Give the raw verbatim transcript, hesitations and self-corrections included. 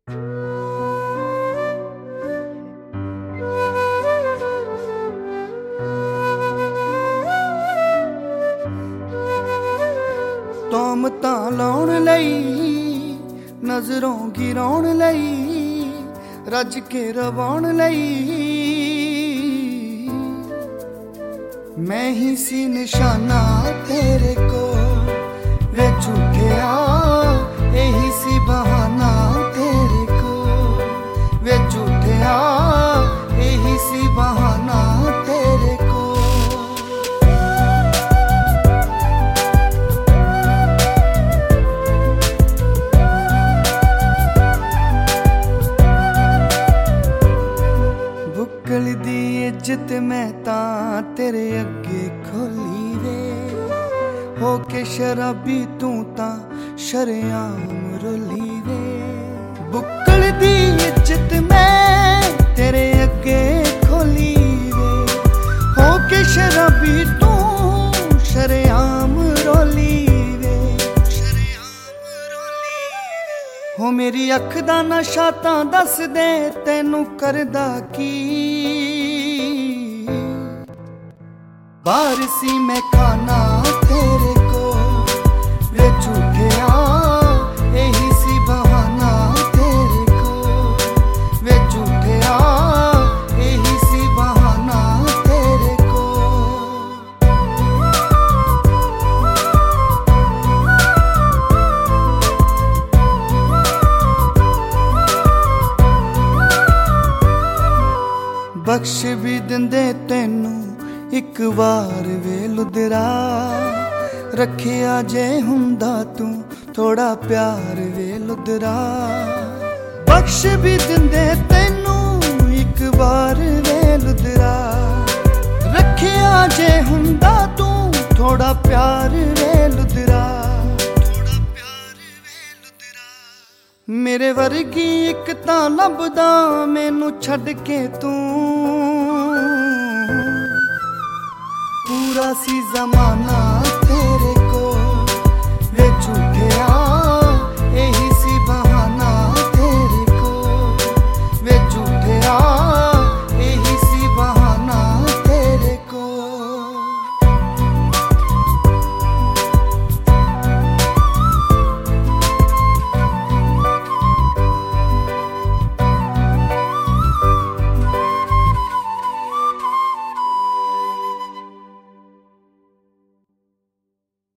तोमतां लाउण लई नजरों गिराउण लई रज के रवाउण लई मैं ही सी निशाना तेरे को वे झूठिया यही सी बहाना तेरे को वे झूठिया यही सी बहाना तेरे को। बुक्कल दी इज्जत मैं तां तेरे अगे खोली वे हो के शराबी तू तां शरेआम रोली वे। बुक्कल दी इज्जत मैं तेरे अगे खोली वे हो के शराबी तू शरेआम रोली वे। हो मेरी अख दा नशा तां दस दे तैनू करदा की बारसी मैं खाना तेरे को वे झूठिया यही सी बहाना तेरे को वे झूठिया यही सी बहाना तेरे को। बख्श भी दिंदे तैनू एक बार वे लुदरा रखिया जे हुंदा तू थोड़ा प्यार वे लुदरा। बख्श भी दिंदे तैनू एक बार वे लुदरा रखिया जे हुंदा तू थोड़ा प्यार वे लुदरा। मेरे वर्गी एक तां लभदा मैनू छड़ के तू पूरा सी जमाना